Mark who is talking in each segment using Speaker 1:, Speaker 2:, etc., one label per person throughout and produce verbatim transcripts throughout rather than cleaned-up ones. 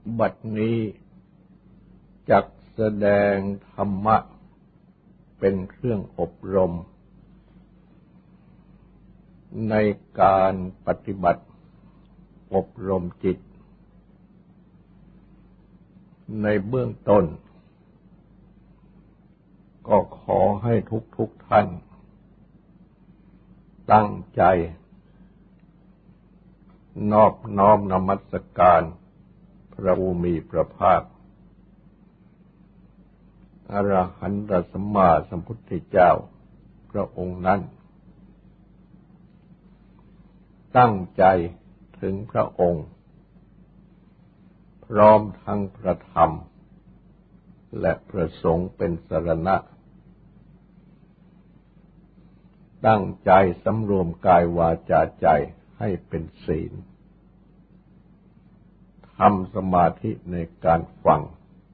Speaker 1: บัดนี้จักแสดงธรรมะเป็นเครื่องอบรมในการปฏิบัติอบรมจิตในเบื้องต้นก็ขอให้ทุกๆท่านตั้งใจนอบน้อมนมัสการพระผู้มีพระภาคอรหันตสัมมาสัมพุทธเจ้าพระองค์นั้นตั้งใจถึงพระองค์พร้อมทั้งพระธรรมและพระสงฆ์เป็นสรณะตั้งใจสำรวมกายวาจาใจให้เป็นศีลทำสมาธิในการฟัง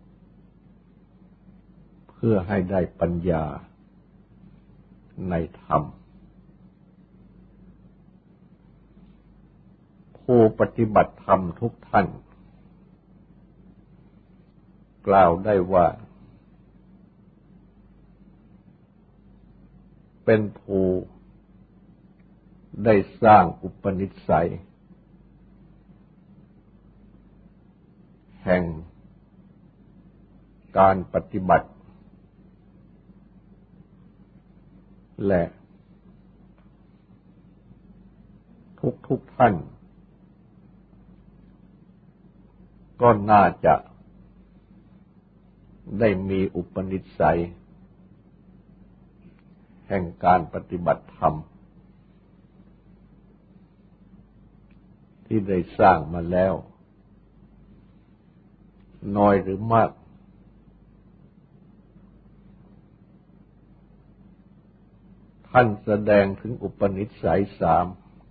Speaker 1: เพื่อให้ได้ปัญญาในธรรมผู้ปฏิบัติธรรมทุกท่านกล่าวได้ว่าเป็นผู้ได้สร้างอุปนิสัยแห่งการปฏิบัติและทุกๆท่านก็น่าจะได้มีอุปนิสัยแห่งการปฏิบัติธรรมที่ได้สร้างมาแล้วน้อยหรือมากท่านแสดงถึงอุปนิสัยสาม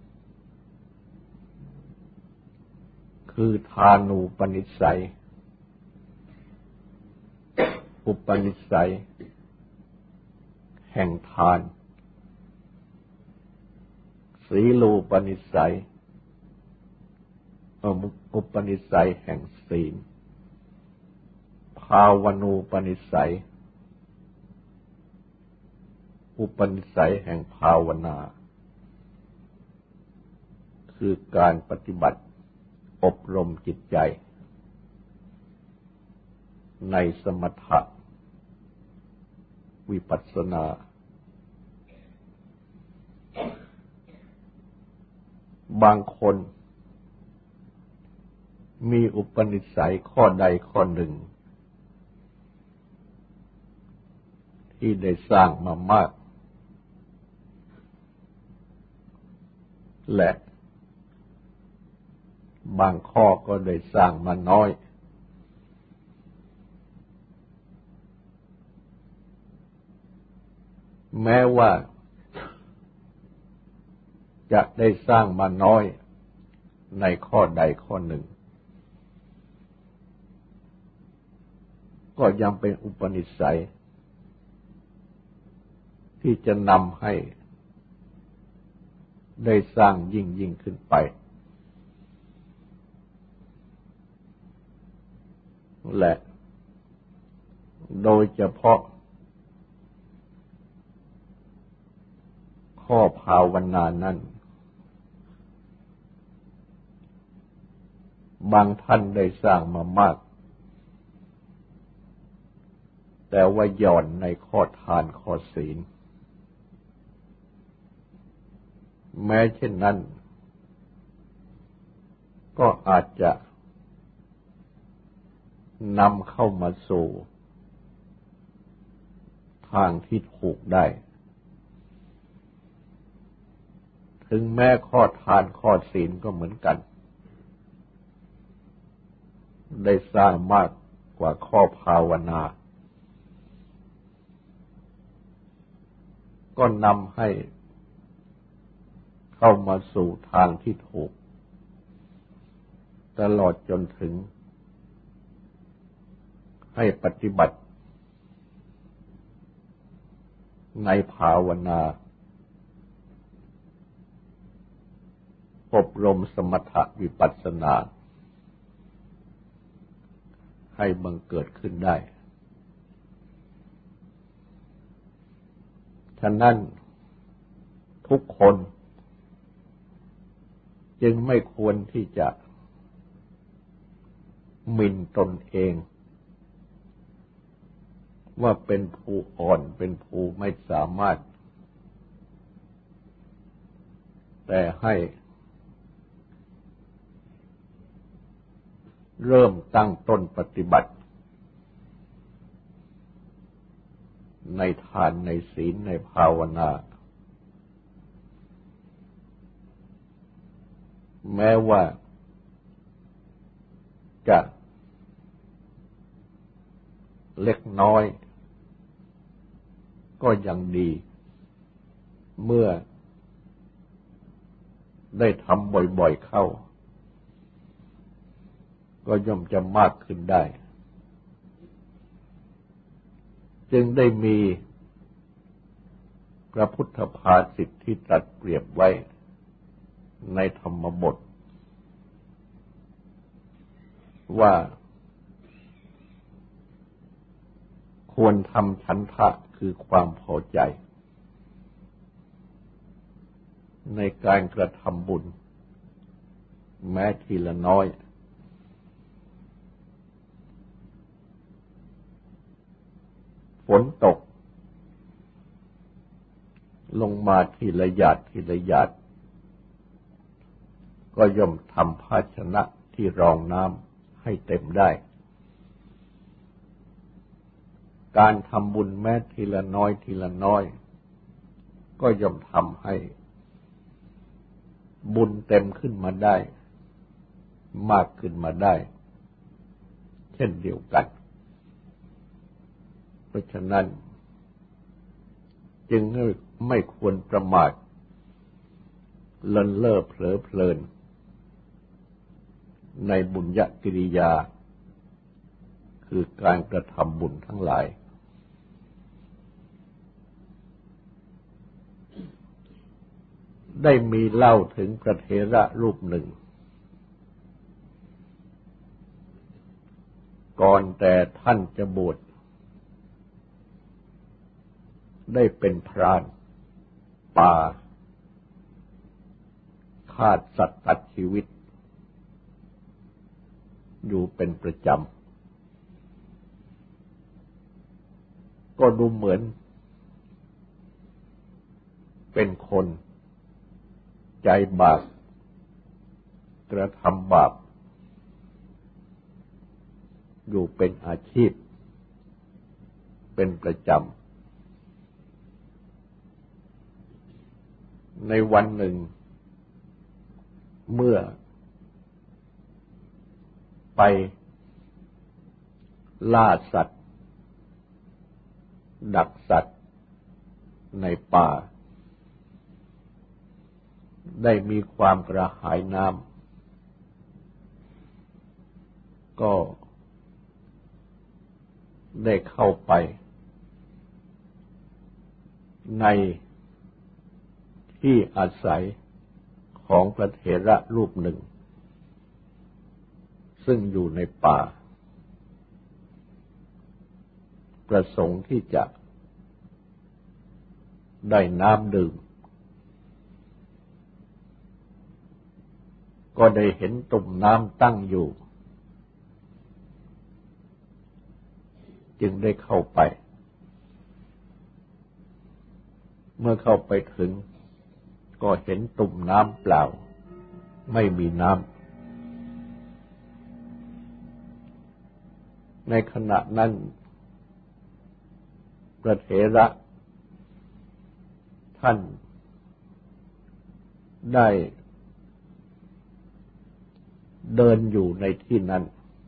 Speaker 1: คือทานูปนิสัยอุปนิสัยแห่งทานศีลูปนิสัยอุปนิสัยแห่งศีลภาวนูปนิสัยอุปนิสัยแห่งภาวนาคือการปฏิบัติอบรมจิตใจในสมถะวิปัสสนาบางคนมีอุปนิสัยข้อใดข้อหนึ่งที่ได้สร้างมามากและบางข้อก็ได้สร้างมาน้อยแม้ว่าจะได้สร้างมาน้อยในข้อใดข้อหนึ่งก็ยังเป็นอุปนิสัยที่จะนำให้ได้สร้างยิ่งยิ่งขึ้นไปและโดยเฉพาะข้อภาวนานั้นบางท่านได้สร้างมามากแต่ว่าหย่อนในข้อทานข้อศีลแม้เช่นนั้นก็อาจจะนำเข้ามาสู่ทางที่ถูกได้ถึงแม้ข้อทานข้อศีลก็เหมือนกันได้สร้างมากกว่าข้อภาวนาก็นำให้เข้ามาสู่ทางที่ถูกตลอดจนถึงให้ปฏิบัติในภาวนาอบรมสมถะวิปัสสนาให้บังเกิดขึ้นได้ฉะนั้นทุกคนจึงไม่ควรที่จะหมิ่นตนเองว่าเป็นผู้อ่อนเป็นผู้ไม่สามารถแต่ให้เริ่มตั้งต้นปฏิบัติในทานในศีลในภาวนาแม้ว่าจะเล็กน้อยก็ยังดีเมื่อได้ทำบ่อยๆเข้าก็ย่อมจะมากขึ้นได้จึงได้มีพระพุทธภาษิตที่ตรัสเปรียบไว้ในธรรมบทว่าควรทำฉันทะคือความพอใจในการกระทำบุญแม้ทีละน้อยฝนตกลงมาทีละหยาดทีละหยาดก็ย่อมทำภาชนะที่รองน้ำให้เต็มได้การทำบุญแม้ทีละน้อยทีละน้อยก็ย่อมทำให้บุญเต็มขึ้นมาได้มากขึ้นมาได้เช่นเดียวกันเพราะฉะนั้นจึงไม่ควรประมาทเลินเล่อเผลอเพลินในบุญญกิริยาคือการกระทำบุญทั้งหลายได้มีเล่าถึงพระเถระรูปหนึ่งก่อนแต่ท่านจะบวชได้เป็นพรานป่าฆ่าสัตว์ตัดชีวิตอยู่เป็นประจำก็ดูเหมือนเป็นคนใจบาปกระทำบาปอยู่เป็นอาชีพเป็นประจำในวันหนึ่งเมื่อไปล่าสัตว์ดักสัตว์ในป่าได้มีความกระหายน้ำก็ได้เข้าไปในที่อาศัยของพระเถระรูปหนึ่งซึ่งอยู่ในป่าประสงค์ที่จะได้น้ำดื่มก็ได้เห็นตุ่มน้ำตั้งอยู่จึงได้เข้าไปเมื่อเข้าไปถึงก็เห็นตุ่มน้ำเปล่าไม่มีน้ำในขณะนั้นพระเถระท่านได้เดินอยู่ในที่นั้น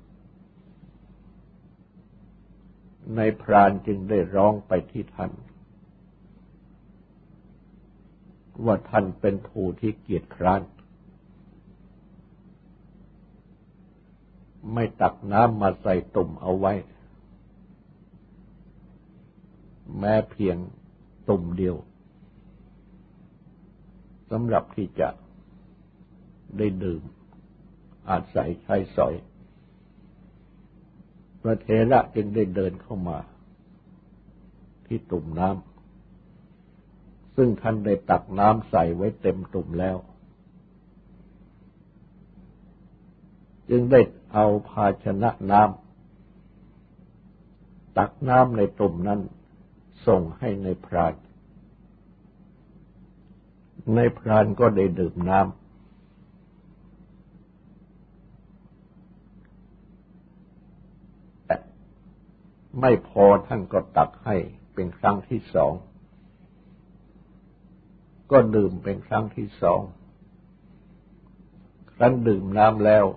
Speaker 1: ในพรานจึงได้ร้องไปที่ท่านว่าท่านเป็นผู้ที่เกียจคร้านไม่ตักน้ำมาใส่ตุ่มเอาไว้แม้เพียงตุ่มเดียวสำหรับที่จะได้ดื่มอาศัยใช้สอยเพพระเถระจึงได้เดินเข้ามาที่ตุ่มน้ำซึ่งท่านได้ตักน้ำใส่ไว้เต็มตุ่มแล้วจึงได้เอาภาชนะน้ำตักน้ำในตุ่มนั้นส่งให้ในพรานในพรานก็ได้ดื่มน้ำแต่ไม่พอท่านก็ตักให้เป็นครั้งที่สองก็ดื่มเป็นครั้งที่สองครั้นดื่มน้ำแล้ว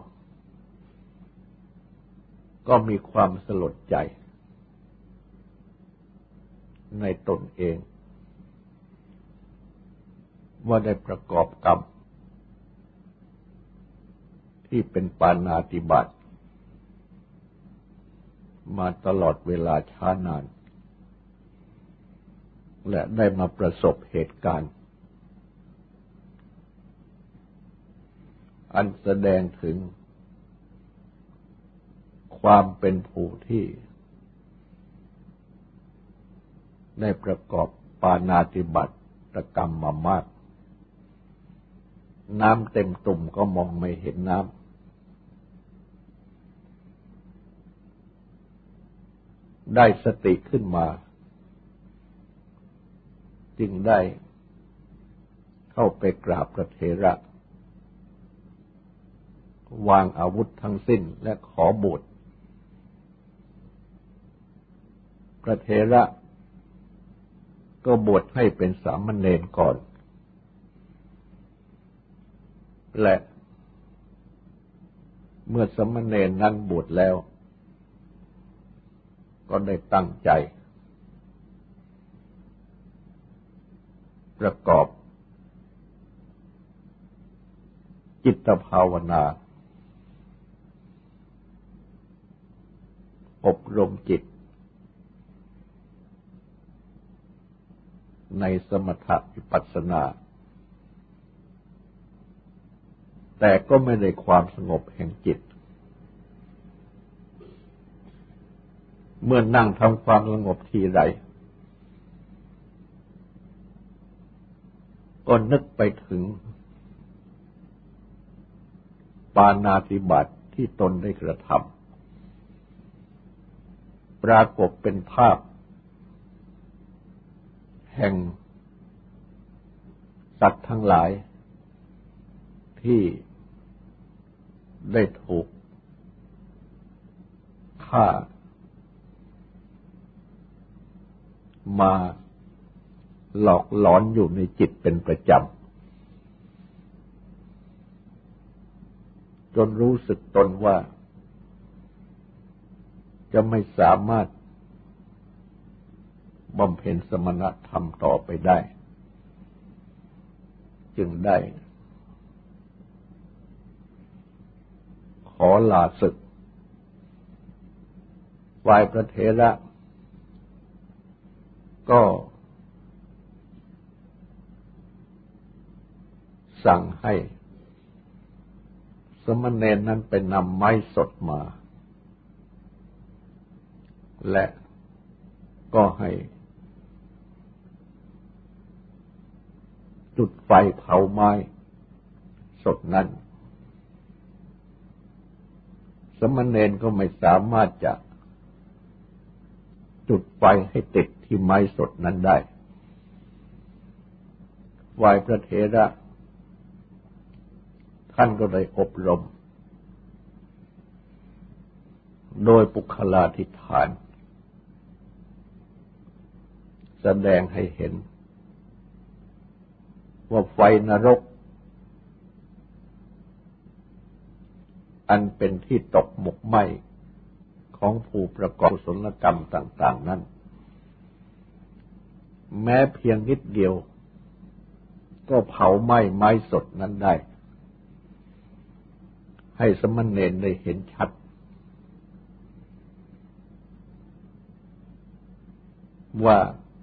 Speaker 1: ก็มีความสลดใจในตนเองว่าได้ประกอบกรรมที่เป็นปาณาติบาตมาตลอดเวลาช้านานและได้มาประสบเหตุการณ์อันแสดงถึงความเป็นผู้ที่ได้ประกอบปาณาติบาตกรรมมามากน้ำเต็มตุ่มก็มองไม่เห็นน้ำได้สติขึ้นมาจึงได้เข้าไปกราบพระเถระวางอาวุธทั้งสิ้นและขอบวชพระเถระก็บวชให้เป็นสามเณรก่อนและเมื่อสามเณรนั้นบวชแล้วก็ได้ตั้งใจประกอบจิตภาวนาอบรมจิตในสมถะวิปัสสนาแต่ก็ไม่ได้ความสงบแห่งจิตเมื่อนั่งทำความสงบทีไรก็นึกไปถึงปาณาติบาตที่ตนได้กระทำปรากฏเป็นภาพแห่งสัตว์ทั้งหลายที่ได้ถูกฆ่ามาหลอกหลอนอยู่ในจิตเป็นประจำจนรู้สึกตนว่าจะไม่สามารถบำเพ็ญสมณธรรมต่อไปได้จึงได้ขอลาศึกฝ่ายพระเถระก็สั่งให้สมณเณรนั้นไปนำไม้สดมาและก็ให้จุดไฟเผาไม้สดนั้นสมณเณรก็ไม่สามารถจะจุดไฟให้ติดที่ไม้สดนั้นได้ฝ่ายพระเถระท่านก็ได้อบรมโดยปุคลาธิฐานแสดงให้เห็นว่าไฟนรกอันเป็นที่ตกหมกไหม้ของผู้ประกอบกุศลกรรมต่างๆนั้นแม้เพียงนิดเดียวก็เผาไหม้ไม้สดนั้นได้ให้สมณเณรได้เห็นชัดว่า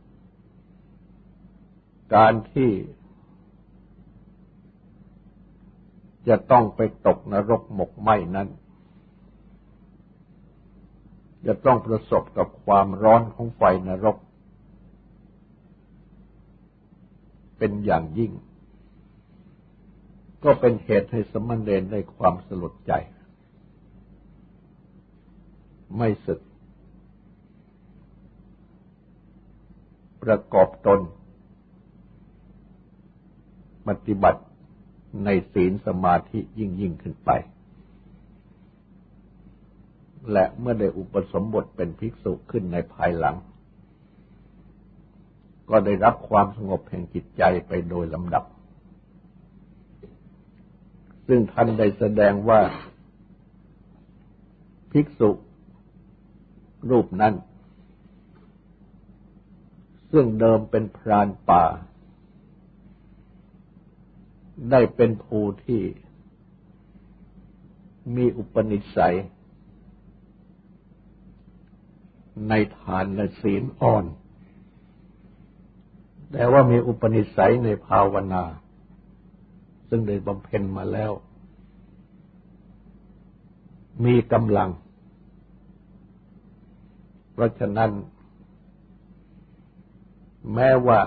Speaker 1: การที่จะต้องไปตกนรกหมกไหม้นั้นจะต้องประสบกับความร้อนของไฟนรกเป็นอย่างยิ่งก็เป็นเหตุให้สมณเณรได้ความสลดใจไม่สึกประกอบตนปฏิบัติในศีลสมาธิยิ่งยิ่งขึ้นไปและเมื่อได้อุปสมบทเป็นภิกษุขึ้นในภายหลังก็ได้รับความสงบแห่งจิตใจไปโดยลำดับซึ่งท่านได้แสดงว่าภิกษุรูปนั้นซึ่งเดิมเป็นพรานป่าได้เป็นผู้ที่มีอุปนิสัยในทานและศีลอ่อนแต่ว่ามีอุปนิสัยในภาวนาซึ่งได้บำเพ็ญมาแล้วมีกำลังเพราะฉะนั้นแม้ว่า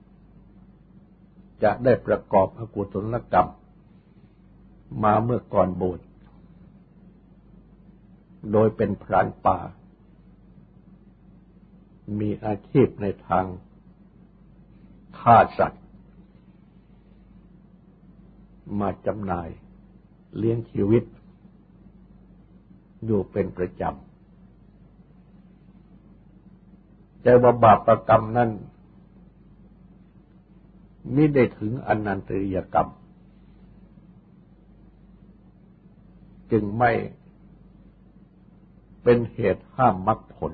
Speaker 1: จะได้ประกอบอกุศลกรรมมาเมื่อก่อนบวชโดยเป็นพรานป่ามีอาชีพในทางฆ่าสัตว์มาจำหน่ายเลี้ยงชีวิตอยู่เป็นประจำแต่ว่าบาปกรรมนั้นมิได้ถึงอนันตริยกรรมจึงไม่เป็นเหตุห้ามมรรคผล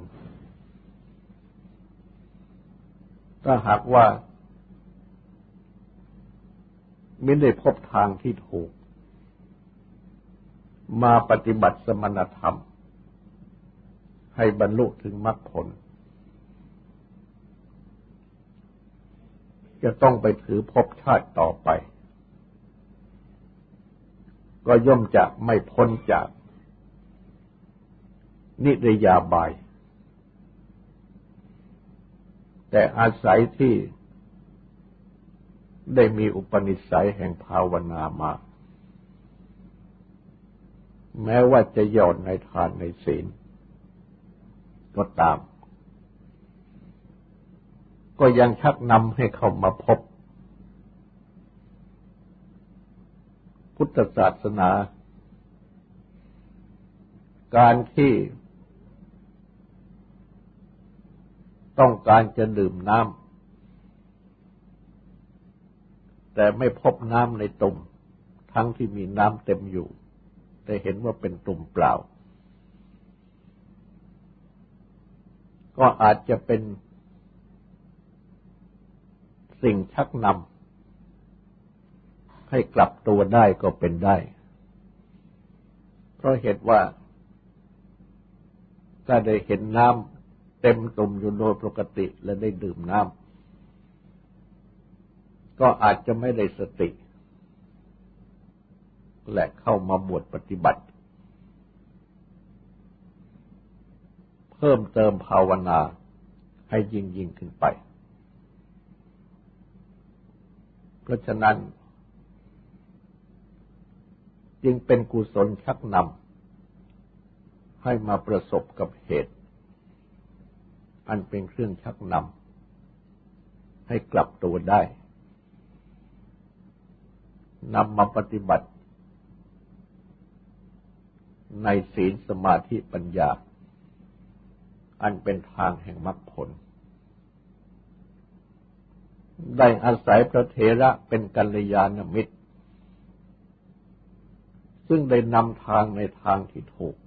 Speaker 1: ถ้าหากว่ามิได้พบทางที่ถูกมาปฏิบัติสมณธรรมให้บรรลุถึงมรรคผลจะต้องไปถือภพชาติต่อไปก็ย่อมจะไม่พ้นจากนิรยาบายแต่อาศัยที่ได้มีอุปนิสัยแห่งภาวนามาแม้ว่าจะหย่อนในทานในศีลก็ตามก็ยังชักนำให้เข้ามาพบพุทธศาสนาการที่ต้องการจะดื่มน้ำแต่ไม่พบน้ำในตุ่มทั้งที่มีน้ำเต็มอยู่แต่เห็นว่าเป็นตุ่มเปล่าก็อาจจะเป็นสิ่งชักนำให้กลับตัวได้ก็เป็นได้เพราะเหตุว่าถ้าได้เห็นน้ำเต็มตุ่มอยู่โดยปกติและได้ดื่มน้ำก็อาจจะไม่ได้สติและเข้ามาบวชปฏิบัติเพิ่มเติมภาวนาให้ยิ่งยิ่งขึ้นไปเพราะฉะนั้นจึงเป็นกุศลชักนำให้มาประสบกับเหตุอันเป็นเครื่องชักนำให้กลับตัวได้นำมาปฏิบัติในศีลสมาธิปัญญาอันเป็นทางแห่งมรรคผลได้อาศัยพระเถระเป็นกัลยาณมิตรซึ่งได้นำทางในทางที่ถูก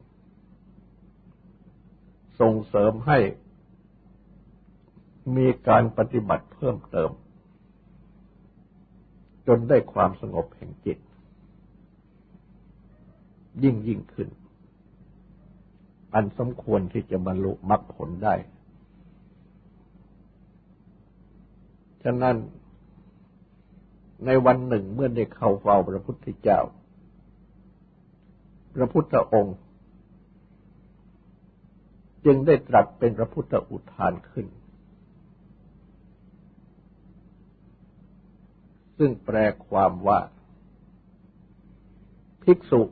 Speaker 1: ส่งเสริมให้มีการปฏิบัติเพิ่มเติมจนได้ความสงบแห่งจิตยิ่งยิ่งขึ้นอันสมควรที่จะบรรลุมรรคผลได้ฉะนั้นในวันหนึ่งเมื่อได้เข้าเฝ้าพระพุทธเจ้าพระพุทธองค์จึงได้ตรัสเป็นพระพุทธอุทานขึ้นซึ่งแปลความว่าภิกษุ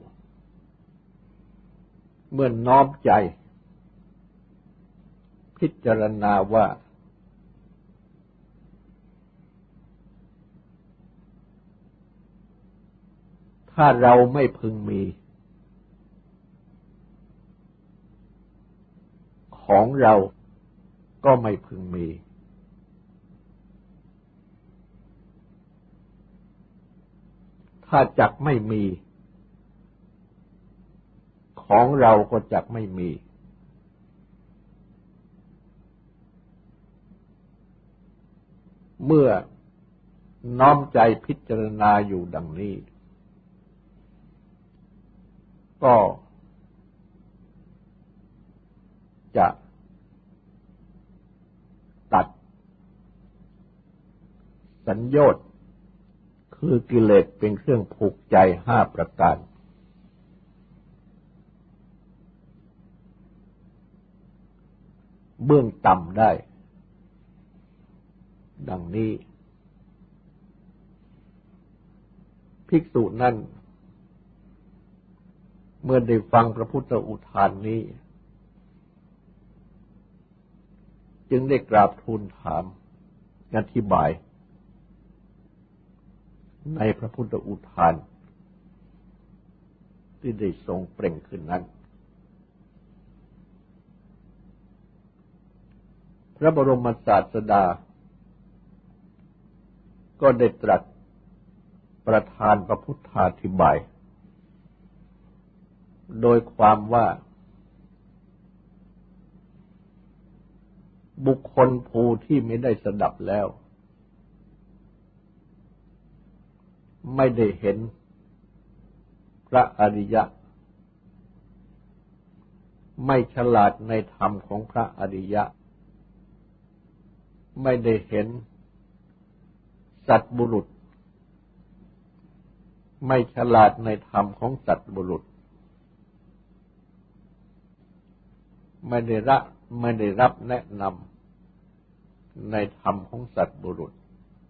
Speaker 1: เมื่อน้อมใจพิจารณาว่าถ้าเราไม่พึงมีของเราก็ไม่พึงมีถ้าจักไม่มีของเราก็จักไม่มีเมื่อน้อมใจพิจารณาอยู่ดังนี้ก็จะตัดสัญโยชน์คือกิเลสเป็นเครื่องผูกใจห้าประการเบื้องต่ำได้ดังนี้ภิกษุนั้นเมื่อได้ฟังพระพุทธอุทานนี้จึงได้กราบทูลถามอธิบายในพระพุทธอุทานที่ได้ทรงเปล่งขึ้นนั้นพระบรมศาสดาก็ได้ตรัสประทานพระพุทธาธิบายโดยความว่าบุคคลผู้ที่ไม่ได้สดับแล้วไม่ได้เห็นพระอริยะไม่ฉลาดในธรรมของพระอริยะไม่ได้เห็นสัตบุรุษไม่ฉลาดในธรรมของสัตบุรุษไม่ได้รับไม่ได้รับแนะนำในธรรมของสัตบุรุษ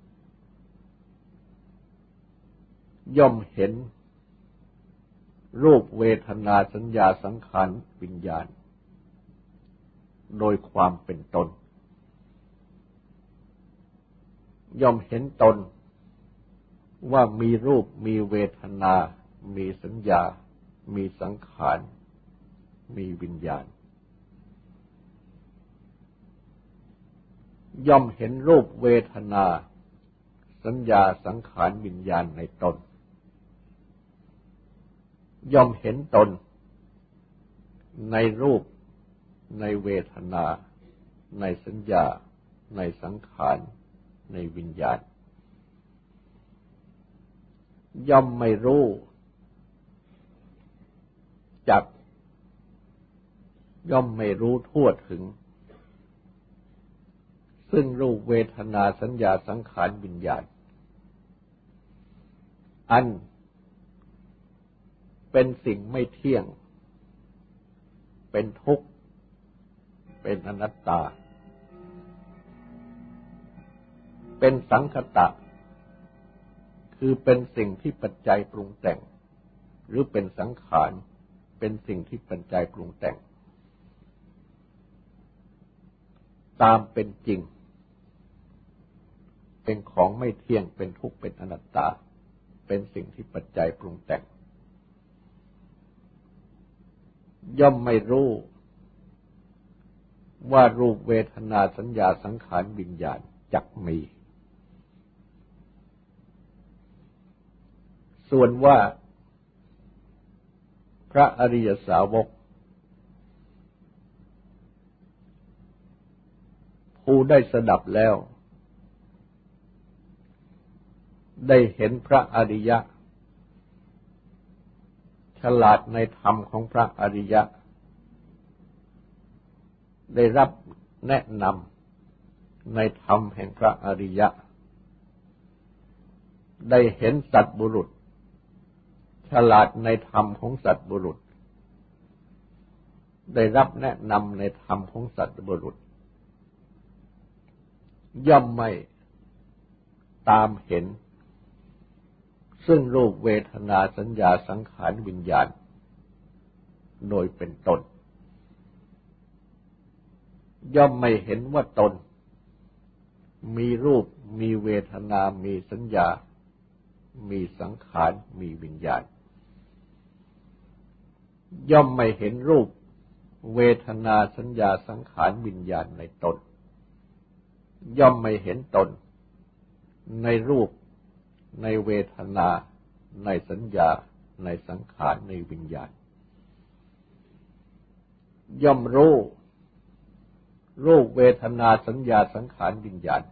Speaker 1: ย่อมเห็นรูปเวทนาสัญญาสังขารวิญญาณโดยความเป็นตนย่อมเห็นตนว่ามีรูปมีเวทนามีสัญญามีสังขารมีวิญญาณย่อมเห็นรูปเวทนาสัญญาสังขารวิญญาณในตนย่อมเห็นตนในรูปในเวทนาในสัญญาในสังขารในวิญญาณย่อมไม่รู้จักย่อมไม่รู้ทั่วถึงซึ่งรูปเวทนาสัญญาสังขารวิญญาณอันเป็นสิ่งไม่เที่ยงเป็นทุกข์เป็นอนัตตาเป็นสังคตะคือเป็นสิ่งที่ปัจจัยปรุงแต่งหรือเป็นสังขารเป็นสิ่งที่ปัจจัยปรุงแต่งตามเป็นจริงเป็นของไม่เที่ยงเป็นทุกข์เป็นอนัตตาเป็นสิ่งที่ปัจจัยปรุงแต่งย่อมไม่รู้ว่ารูปเวทนาสัญญาสังขารวิญญาณจักมีส่วนว่าพระอริยสาวกผู้ได้สดับแล้วได้เห็นพระอริยะฉลาดในธรรมของพระอริยะได้รับแนะนำในธรรมแห่งพระอริยะได้เห็นสัตบุรุษฉลาดในธรรมของสัตบุรุษได้รับแนะนำในธรรมของสัตว์บุรุษย่อมไม่ตามเห็นซึ่งรูปเวทนาสัญญาสังขารวิญญาณโดยเป็นตนย่อมไม่เห็นว่าตนมีรูปมีเวทนามีสัญญามีสังขารมีวิญญาณย่อมไม่เห็นรูปเวทนาสัญญาสังขารวิญญาณในตนย่อมไม่เห็นตนในรูปในเวทนาในสัญญาในสังขารในวิญญาณย่อมรู้รูปเวทนาสัญญาสังขารวิญญาณ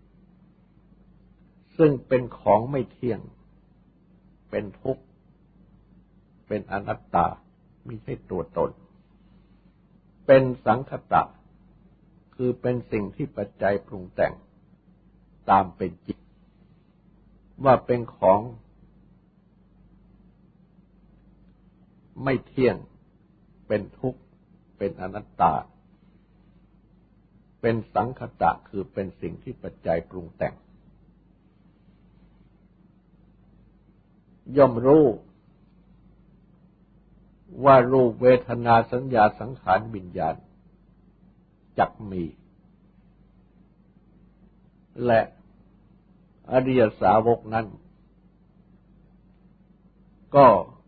Speaker 1: ซึ่งเป็นของไม่เที่ยงเป็นทุกข์เป็นอนัตตาไม่ใช่ตัวตนเป็นสังคตะคือเป็นสิ่งที่ปัจจัยปรุงแต่งตามเป็นจริงว่าเป็นของไม่เที่ยงเป็นทุกข์เป็นอนัตตาเป็นสังคตะคือเป็นสิ่งที่ปัจจัยปรุงแต่งย่อมรู้ว่ารูปเวทนาสัญญาสังขารวิญญาณจักมีและอริยสาวกนั้นก็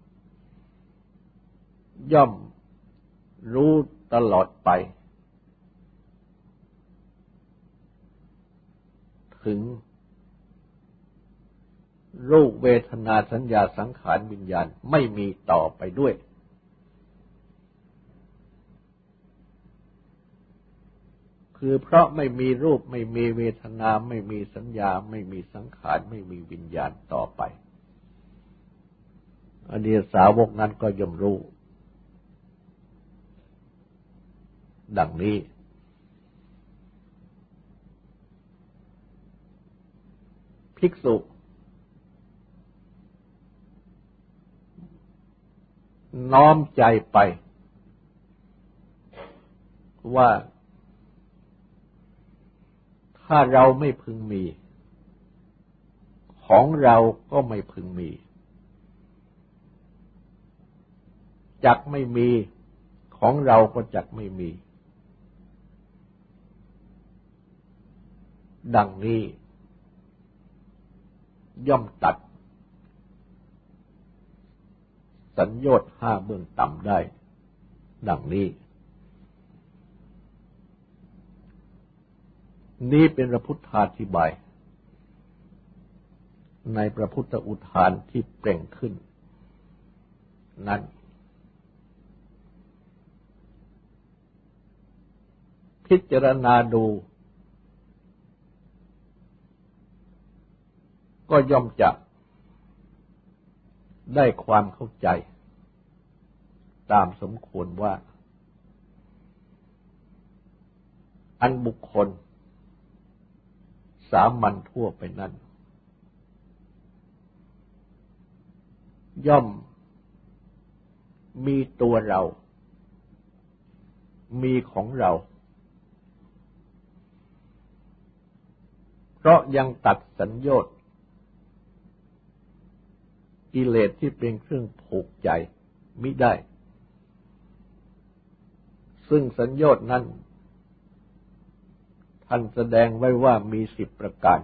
Speaker 1: ย่อมรู้ตลอดไปถึงรูปเวทนาสัญญาสังขารวิญญาณไม่มีต่อไปด้วยคือเพราะไม่มีรูปไม่มีเวทนาไม่มีสัญญาไม่มีสังขารไม่มีวิญญาณต่อไปอริยสาวกนั้นก็ย่อมรู้ดังนี้ภิกษุน้อมใจไปว่าถ้าเราไม่พึงมีของเราก็ไม่พึงมีจักไม่มีของเราก็จักไม่มีดังนี้ย่อมตัดสัญโยชน์ห้าเบื้องต่ำได้ดังนี้นี้เป็นพระพุทธาธิบายในพระพุทธอุทานที่เปล่งขึ้นนั้นพิจารณาดูก็ย่อมจะได้ความเข้าใจตามสมควรว่าอันบุคคลสามัญทั่วไปนั้นย่อมมีตัวเรามีของเราเพราะยังตัดสัญโยชน์กิเลสที่เป็นเครื่องผูกใจมิได้ซึ่งสัญโยชน์นั้นท่านแสดงไว้ว่ามีสิบประการ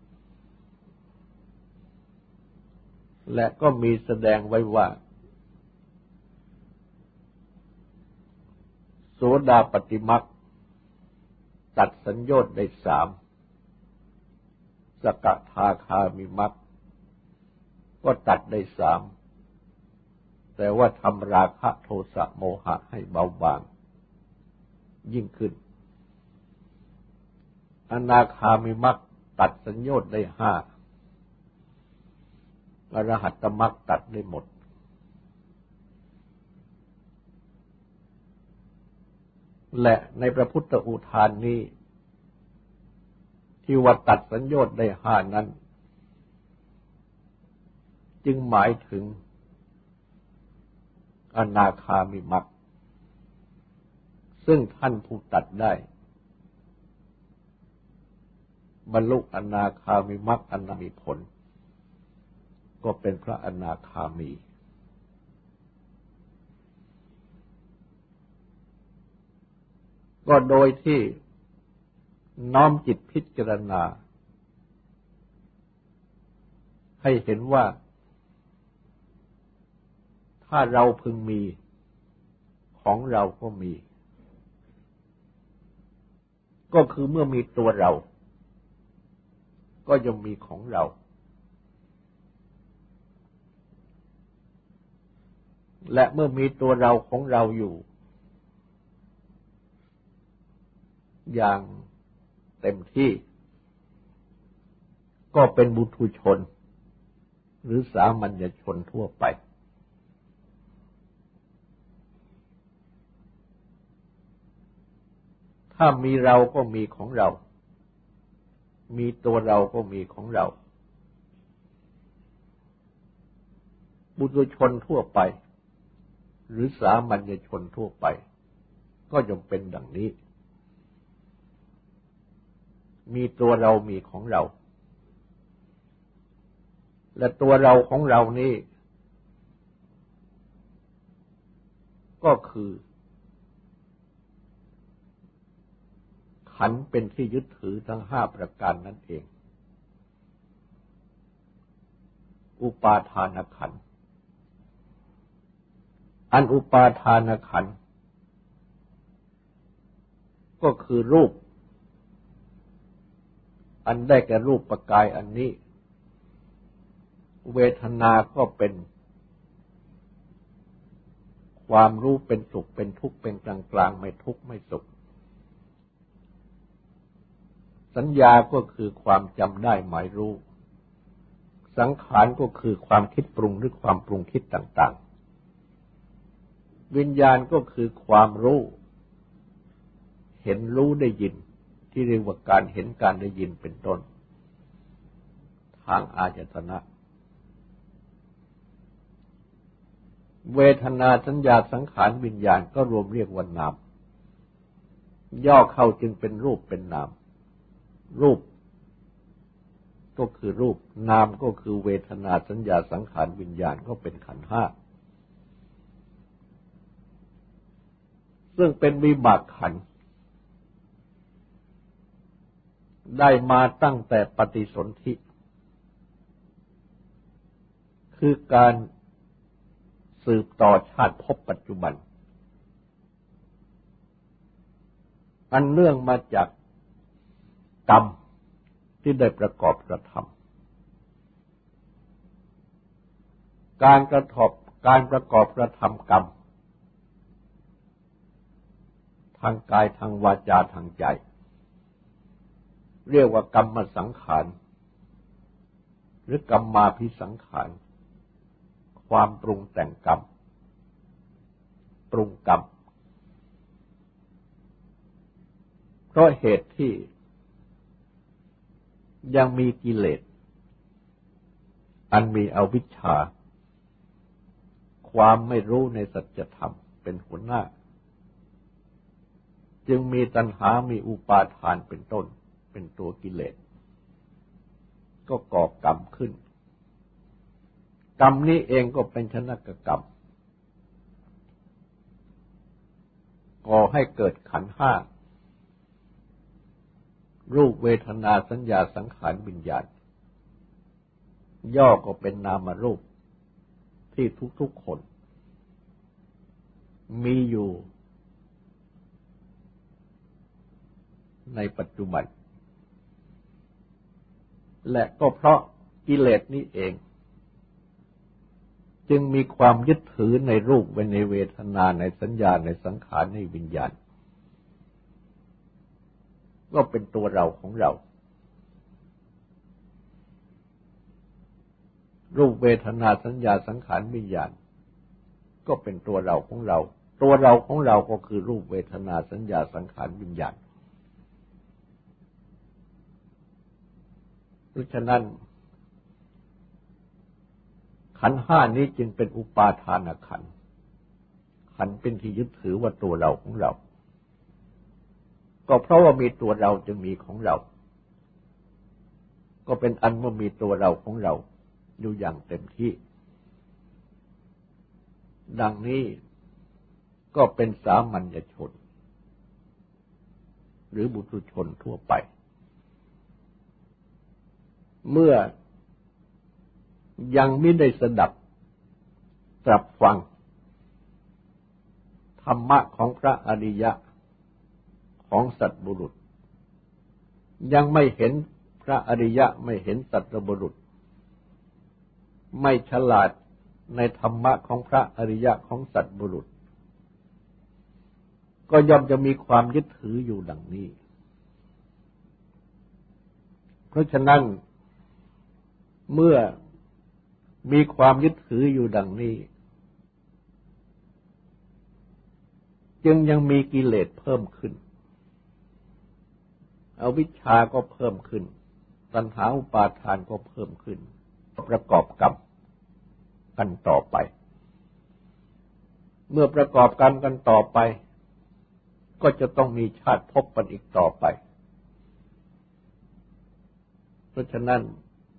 Speaker 1: และก็มีแสดงไว้ว่าโสดาปัตติมรรคตัดสัญโยชน์ได้สามสกทาคามิมรรคก็ตัดได้สามแต่ว่าทำราคะโทสะโมหะให้เบาบางยิ่งขึ้นอนาคามิมรรคตัดสัญโยชน์ได้ห้าอรหัตตมรรคตัดได้หมดและในพระพุทธอุทานนี้ที่ว่าตัดสัญโยชน์ได้ห้านั้นจึงหมายถึงอนาคามิมรรคซึ่งท่านผู้ตัดได้บรรลุอนาคามิมรรคอนามิผลก็เป็นพระอนาคามีก็โดยที่น้อมจิตพิจารณาให้เห็นว่าถ้าเราพึงมีของเราก็มีก็คือเมื่อมีตัวเราก็ย่อมมีของเราและเมื่อมีตัวเราของเราอยู่อย่างเต็มที่ก็เป็นบุถุชนหรือสามัญชนทั่วไปถ้ามีเราก็มีของเรามีตัวเราก็มีของเราบุถุชนทั่วไปหรือสามัญชนทั่วไปก็ย่อมเป็นดังนี้มีตัวเรามีของเราและตัวเราของเรานี้ก็คือขันธ์เป็นที่ยึดถือทั้งห้าประการนั่นเองอุปาทานขันธ์อันอุปาทานขันธ์ก็คือรูปอันได้แก่รูปประกายอันนี้เวทนาก็เป็นความรู้เป็นสุขเป็นทุกข์เป็นกลางกลางไม่ทุกข์ไม่สุขสัญญาก็คือความจำได้หมายรู้สังขารก็คือความคิดปรุงหรือความปรุงคิดต่างๆวิญญาณก็คือความรู้เห็นรู้ได้ยินที่เรียกว่าการเห็นการได้ยินเป็นต้นทางอายตนะเวทนาสัญญาสังขารวิญญาณก็รวมเรียกว่านามย่อเข้าจึงเป็นรูปเป็นนามรูปก็คือรูปนามก็คือเวทนาสัญญาสังขารวิญญาณก็เป็นขันธ์ห้าซึ่งเป็นวิบากขันธ์ได้มาตั้งแต่ปฏิสนธิคือการสืบต่อชาติภพปัจจุบันอันเนื่องมาจากกรรมที่ได้ประกอบกระทำการกระทบการประกอบกระทำกรรมทางกายทางวาจาทางใจเรียกว่ากรรมสังขารหรือกรรมาภิสังขารความปรุงแต่งกรรมปรุงกรรมเพราะเหตุที่ยังมีกิเลสอันมีอวิชชาความไม่รู้ในสัจธรรมเป็นหัวหน้าจึงมีตัณหามีอุปาทานเป็นต้นเป็นตัวกิเลสก็ก่อกรรมขึ้นกรรมนี้เองก็เป็นชนกกรรมก่อให้เกิดขันธ์ห้ารูปเวทนาสัญญาสังขารวิญญาณย่อก็เป็นนามรูปที่ทุกๆคนมีอยู่ในปัจจุบันและก็เพราะกิเลสนี้เองจึงมีความยึดถือในรูปในเวทนาในสัญญาในสังขารในวิญญาณก็เป็นตัวเราของเรารูปเวทนาสัญญาสังขารวิญญาณก็เป็นตัวเราของเราตัวเราของเราก็คือรูปเวทนาสัญญาสังขารวิญญาณเพราะฉะนั้นขันธ์ห้านี้จึงเป็นอุปาทานขันธ์ขันธ์เป็นที่ยึดถือว่าตัวเราของเราก็เพราะว่ามีตัวเราจึงมีของเราก็เป็นอันว่ามีตัวเราของเราอยู่อย่างเต็มที่ดังนี้ก็เป็นสามัญชนหรือบุตุชนทั่วไปเมื่อยังไม่ได้สดับตรับฟังธรรมะของพระอริยะของสัตบุรุษยังไม่เห็นพระอริยะไม่เห็นสัตบุรุษไม่ฉลาดในธรรมะของพระอริยะของสัตบุรุษก็ย่อมจะมีความยึดถืออยู่ดังนี้เพราะฉะนั้นเมื่อมีความยึดถืออยู่ดังนี้จึงยังมีกิเลสเพิ่มขึ้นอวิชชาก็เพิ่มขึ้นตัณหาอุปาทานก็เพิ่มขึ้นประกอบกรรมกันต่อไปเมื่อประกอบกรรมกันต่อไปก็จะต้องมีชาติภพกันอีกต่อไปเพราะฉะนั้น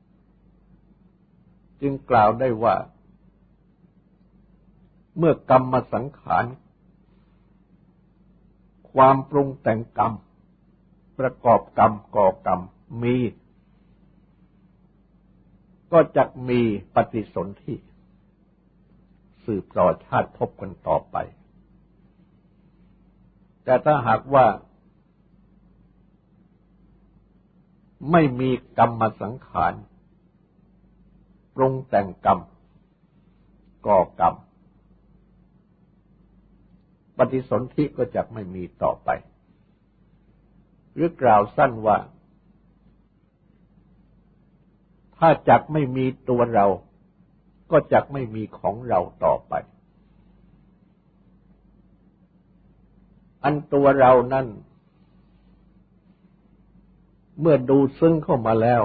Speaker 1: จึงกล่าวได้ว่าเมื่อกรรมสังขารความปรุงแต่งกรรมประกอบกรรมก่อกรรมมีก็จะมีปฏิสนธิสืบต่อชาติภพกันต่อไปแต่ถ้าหากว่าไม่มีกรรมสังขารปรุงแต่งกรรมก่อกรรมปฏิสนธิก็จะไม่มีต่อไปหรือกล่าวสั้นว่าถ้าจักไม่มีตัวเราก็จักไม่มีของเราต่อไปอันตัวเรานั้นเมื่อดูซึ้งเข้ามาแล้ว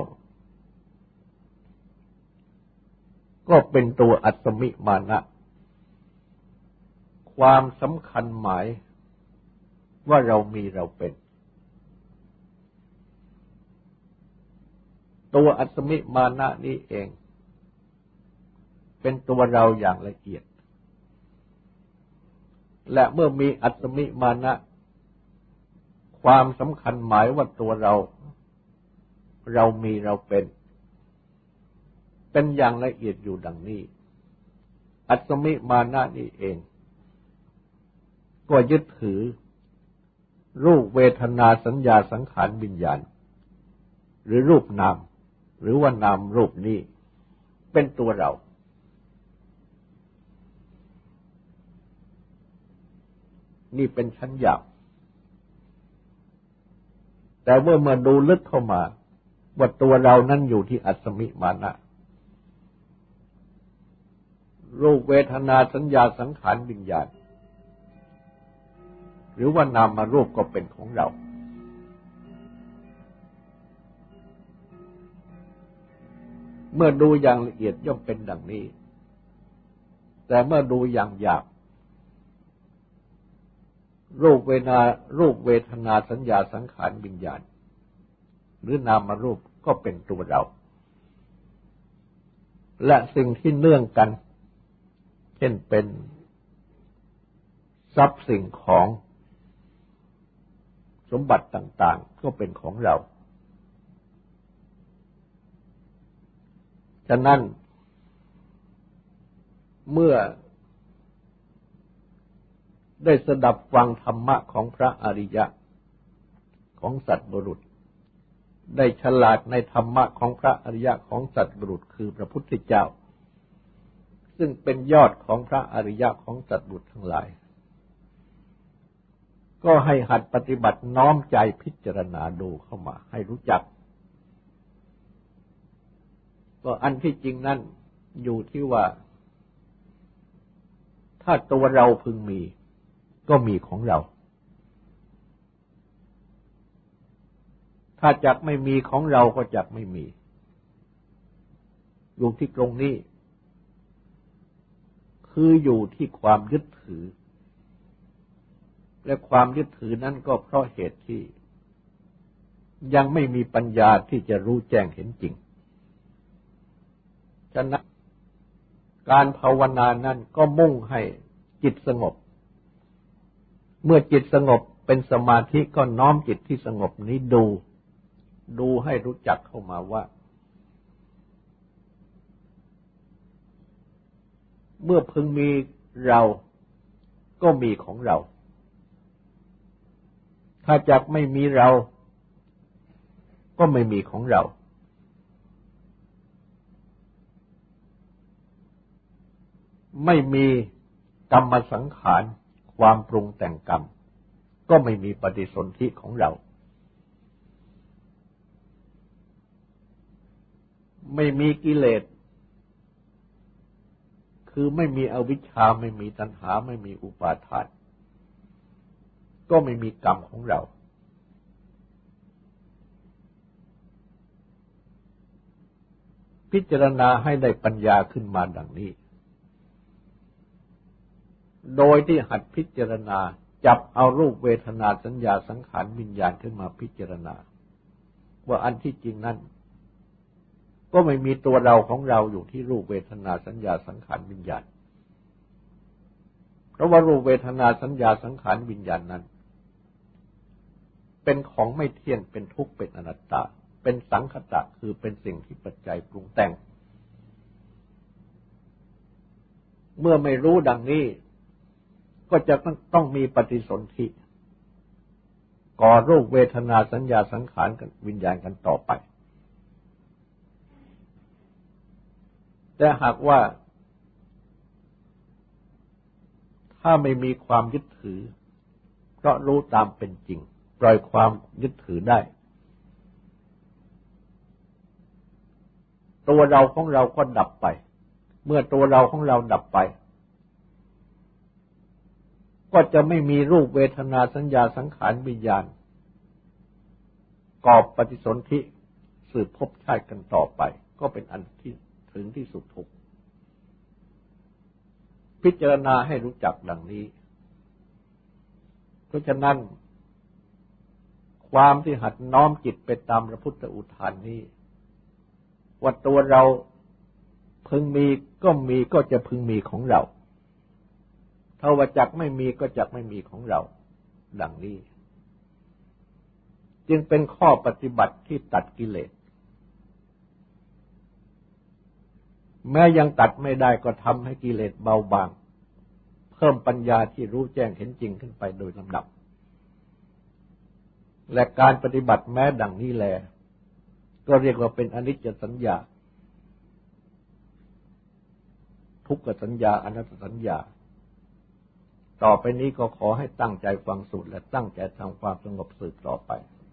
Speaker 1: ก็เป็นตัวอัตมิมานะความสำคัญหมายว่าเรามีเราเป็นตัวอัตมิมานะนี้เองเป็นตัวเราอย่างละเอียดและเมื่อมีอัตมิมานะความสำคัญหมายว่าตัวเราเรามีเราเป็นเป็นอย่างละเอียดอยู่ดังนี้อัตมิมานะนี้เองก็ยึดถือรูปเวทนาสัญญาสังขารวิญญาณหรือรูปนามหรือว่านามรูปนี้เป็นตัวเรานี่เป็นชั้นหยาบแต่เมื่อมาดูลึกเข้ามาว่าตัวเรานั้นอยู่ที่อัตมิมานะรูปเวทนาสัญญาสังขารวิญญาณหรือว่านามรูปก็เป็นของเราเมื่อดูอย่างละเอียดย่อมเป็นดังนี้แต่เมื่อดูอย่างหยาบรูปเวทนารูปเวทนาสัญญาสังขารวิญญาณหรือนามรูปก็เป็นตัวเราและสิ่งที่เนื่องกันเช่นเป็นทรัพย์สิ่งของสมบัติต่างๆก็เป็นของเราฉะนั้นเมื่อได้สดับฟังธรรมะของพระอริยะของสัตบุรุษได้ฉลาดในธรรมะของพระอริยะของสัตบุรุษคือพระพุทธเจ้าซึ่งเป็นยอดของพระอริยะของสัตบุรุษทั้งหลายก็ให้หัดปฏิบัติน้อมใจพิจารณาดูเข้ามาให้รู้จักก็อันที่จริงนั่นอยู่ที่ว่าถ้าตัวเราพึงมีก็มีของเราถ้าจักไม่มีของเราก็จักไม่มีอยู่ที่ตรงนี้คืออยู่ที่ความยึดถือและความยึดถือนั้นก็เพราะเหตุที่ยังไม่มีปัญญาที่จะรู้แจ้งเห็นจริงฉะนั้นการภาวนานั้นก็มุ่งให้จิตสงบเมื่อจิตสงบเป็นสมาธิก็น้อมจิตที่สงบนี้ดูดูให้รู้จักเข้ามาว่าเมื่อพึงมีเราก็มีของเราถ้าจักไม่มีเราก็ไม่มีของเราไม่มีกรรมสังขารความปรุงแต่งกรรมก็ไม่มีปฏิสนธิของเราไม่มีกิเลสคือไม่มีอวิชชาไม่มีตัณหาไม่มีอุปาทานก็ไม่มีกรรมของเราพิจารณาให้ได้ปัญญาขึ้นมาดังนี้โดยที่หัดพิจารณาจับเอารูปเวทนาสัญญาสังขารวิญญาณขึ้นมาพิจารณาว่าอันที่จริงนั้นก็ไม่มีตัวเราของเราอยู่ที่รูปเวทนาสัญญาสังขารวิญญาณเพราะว่ารูปเวทนาสัญญาสังขารวิญญาณนั้นเป็นของไม่เที่ยงเป็นทุกข์เป็นอนัตตาเป็นสังคตะคือเป็นสิ่งที่ปัจจัยปรุงแต่งเมื่อไม่รู้ดังนี้ก็จะต้องมีปฏิสนธิก่อรูปเวทนาสัญญาสังขารวิญญาณกันต่อไปแต่หากว่าถ้าไม่มีความยึดถือเพราะรู้ตามเป็นจริงปล่อยความยึดถือได้ตัวเราของเราก็ดับไปเมื่อตัวเราของเราดับไปก็จะไม่มีรูปเวทนาสัญญาสังขารวิญญาณก่อปฏิสนธิสืบพบชาติกันต่อไปก็เป็นอันที่ถึงที่สุดทุกข์พิจารณาให้รู้จักดังนี้เพราะฉะนั้นความที่หัดน้อมจิตไปตามพระพุทธอุทานนี้ว่าตัวเราพึงมีก็มีก็จะพึงมีของเราถ้าว่าจักไม่มีก็จักไม่มีของเราดังนี้จึงเป็นข้อปฏิบัติที่ตัดกิเลสแม้ยังตัดไม่ได้ก็ทำให้กิเลสเบาบางเพิ่มปัญญาที่รู้แจ้งเห็นจริงขึ้นไปโดยลำดับและการปฏิบัติแม้ดังนี้แลก็เรียกว่าเป็นอนิจจสัญญาทุกขสัญญาอนัตตสัญญาต่อไปนี้ก็ขอให้ตั้งใจฟังสูตรและตั้งใจทำความสงบสืบต่อไป